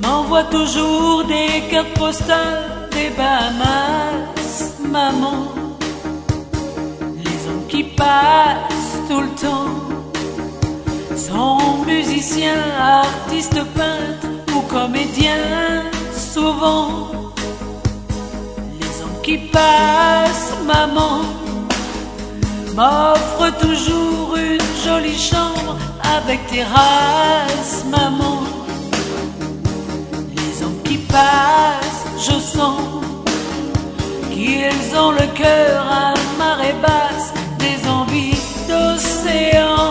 m'envoie toujours des cartes postales des Bahamas, maman. Les hommes qui passent tout le temps sont musiciens, artistes, peintres ou comédiens. Souvent, les hommes qui passent, maman, m'offrent toujours une jolie chambre avec terrasse, maman. Les hommes qui passent, je sens qu'ils ont le cœur à marée basse, des envies d'océan.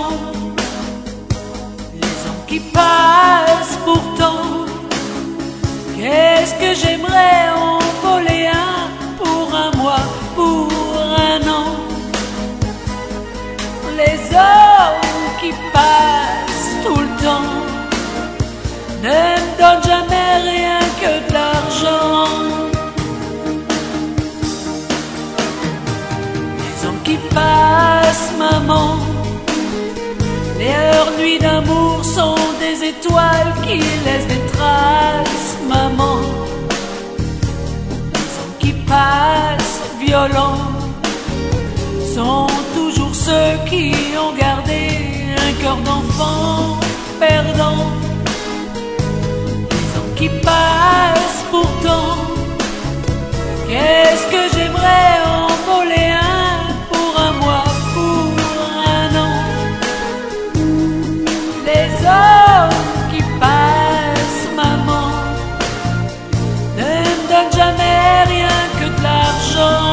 Les hommes qui passent pourtant, qu'est-ce que j'aimerais en voler un pour un mois, pour un an. Les hommes qui passent tout le temps ne me donnent jamais rien que de l'argent. Les hommes qui passent, maman, leurs nuits d'amour sont des étoiles qui laissent des traces, maman. Les hommes qui passent, violents, sont toujours ceux qui ont gardé un cœur d'enfant perdant. Les hommes qui passent pourtant, qu'est-ce que j'aimerais en voler un pour un mois, pour un an. Les hommes qui passent, maman, ne me donnent jamais rien que de l'argent.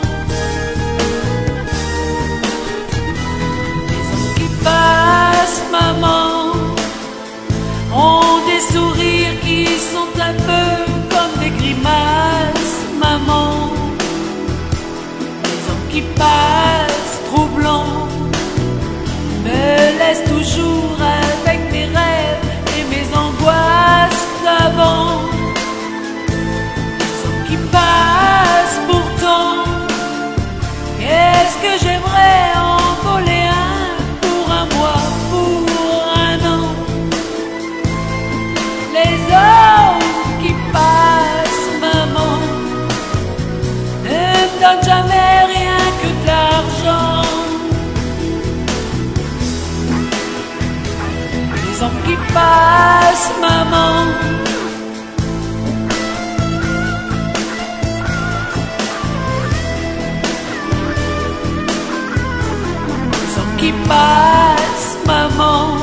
Maman, ont des sourires qui sont un peu comme des grimaces, maman. Les hommes qui passent, troublants, me laissent toujours avec mes rêves et mes angoisses d'avant. Les hommes qui passent pourtant, qu'est-ce que j'aimerais en voler un pour un mois, pour un an. Les hommes qui passent, maman, ne me donnent jamais rien que de l'argent. Les hommes qui passent, maman, les hommes qui passent, maman.